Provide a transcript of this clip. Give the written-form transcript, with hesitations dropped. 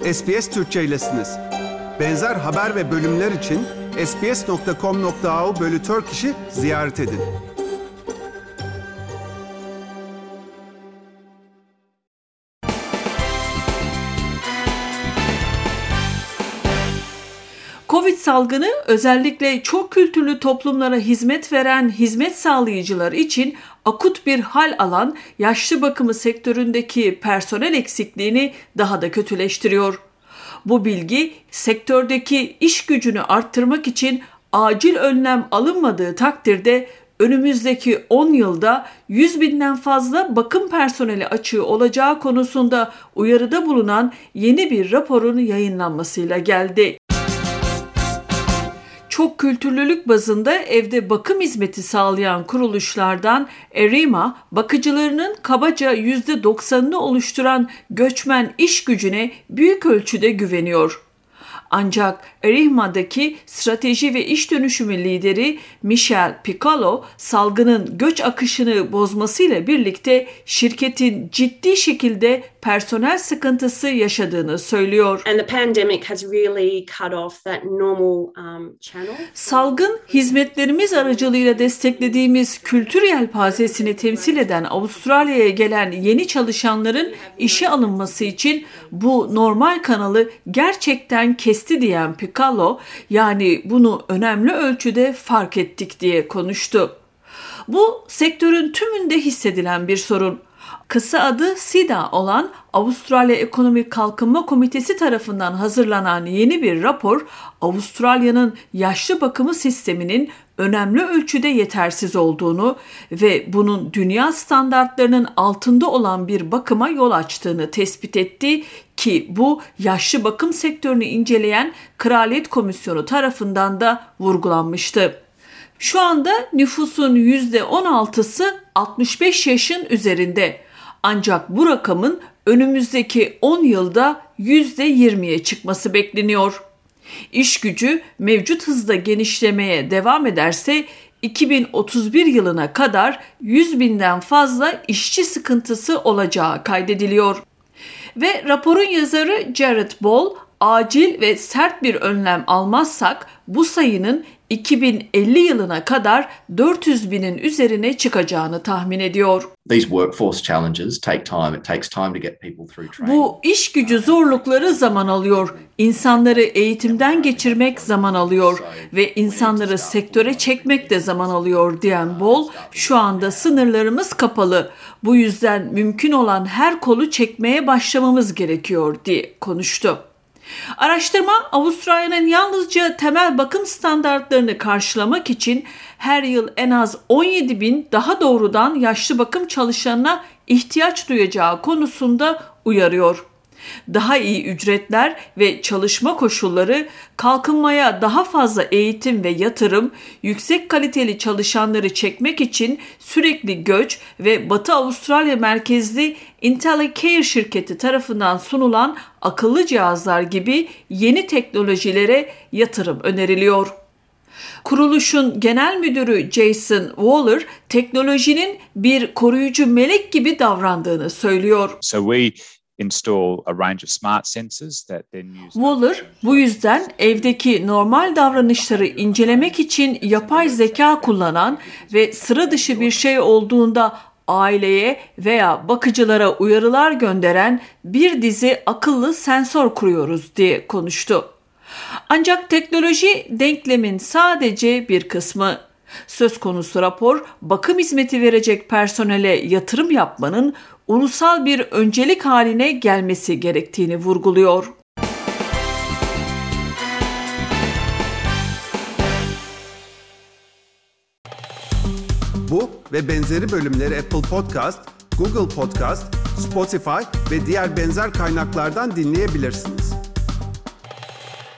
SBS Türkçe'ylesiniz. Benzer haber ve bölümler için sbs.com.au/Turkish'i ziyaret edin. Covid salgını özellikle çok kültürlü toplumlara hizmet veren hizmet sağlayıcılar için akut bir hal alan yaşlı bakımı sektöründeki personel eksikliğini daha da kötüleştiriyor. Bu bilgi sektördeki iş gücünü arttırmak için acil önlem alınmadığı takdirde önümüzdeki 10 yılda 100.000'den fazla bakım personeli açığı olacağı konusunda uyarıda bulunan yeni bir raporun yayınlanmasıyla geldi. Çok kültürlülük bazında evde bakım hizmeti sağlayan kuruluşlardan Arima, bakıcılarının kabaca %90'ını oluşturan göçmen iş gücüne büyük ölçüde güveniyor. Ancak Arima'daki strateji ve iş dönüşümü lideri Michel Piccolo, salgının göç akışını bozmasıyla birlikte şirketin ciddi şekilde personel sıkıntısı yaşadığını söylüyor. And the pandemic has really cut off that normal channel. Salgın, hizmetlerimiz aracılığıyla desteklediğimiz kültür yelpazesini temsil eden Avustralya'ya gelen yeni çalışanların işe alınması için bu normal kanalı gerçekten kesti diyen Piccolo, yani bunu önemli ölçüde fark ettik diye konuştu. Bu sektörün tümünde hissedilen bir sorun. Kısa adı SIDA olan Avustralya Ekonomik Kalkınma Komitesi tarafından hazırlanan yeni bir rapor, Avustralya'nın yaşlı bakımı sisteminin önemli ölçüde yetersiz olduğunu ve bunun dünya standartlarının altında olan bir bakıma yol açtığını tespit etti ki bu yaşlı bakım sektörünü inceleyen Kraliyet Komisyonu tarafından da vurgulanmıştı. Şu anda nüfusun %16'sı 65 yaşın üzerinde. Ancak bu rakamın önümüzdeki 10 yılda %20'ye çıkması bekleniyor. İş gücü mevcut hızda genişlemeye devam ederse 2031 yılına kadar 100.000'den fazla işçi sıkıntısı olacağı kaydediliyor. Ve raporun yazarı Jared Ball, acil ve sert bir önlem almazsak bu sayının 2050 yılına kadar 400.000'in üzerine çıkacağını tahmin ediyor. These workforce challenges take time. It takes time to get people through training. Bu iş gücü zorlukları zaman alıyor. İnsanları eğitimden geçirmek zaman alıyor ve insanları sektöre çekmek de zaman alıyor diyen Bol, şu anda sınırlarımız kapalı. Bu yüzden mümkün olan her kolu çekmeye başlamamız gerekiyor diye konuştu. Araştırma, Avustralya'nın yalnızca temel bakım standartlarını karşılamak için her yıl en az 17.000 daha doğrudan yaşlı bakım çalışanına ihtiyaç duyacağı konusunda uyarıyor. Daha iyi ücretler ve çalışma koşulları, kalkınmaya daha fazla eğitim ve yatırım, yüksek kaliteli çalışanları çekmek için sürekli göç ve Batı Avustralya merkezli IntelliCare şirketi tarafından sunulan akıllı cihazlar gibi yeni teknolojilere yatırım öneriliyor. Kuruluşun genel müdürü Jason Waller, teknolojinin bir koruyucu melek gibi davrandığını söylüyor. Waller, bu yüzden evdeki normal davranışları incelemek için yapay zeka kullanan ve sıra dışı bir şey olduğunda aileye veya bakıcılara uyarılar gönderen bir dizi akıllı sensör kuruyoruz diye konuştu. Ancak teknoloji denklemin sadece bir kısmı. Söz konusu rapor, bakım hizmeti verecek personele yatırım yapmanın ulusal bir öncelik haline gelmesi gerektiğini vurguluyor. Bu ve benzeri bölümleri Apple Podcast, Google Podcast, Spotify ve diğer benzer kaynaklardan dinleyebilirsiniz.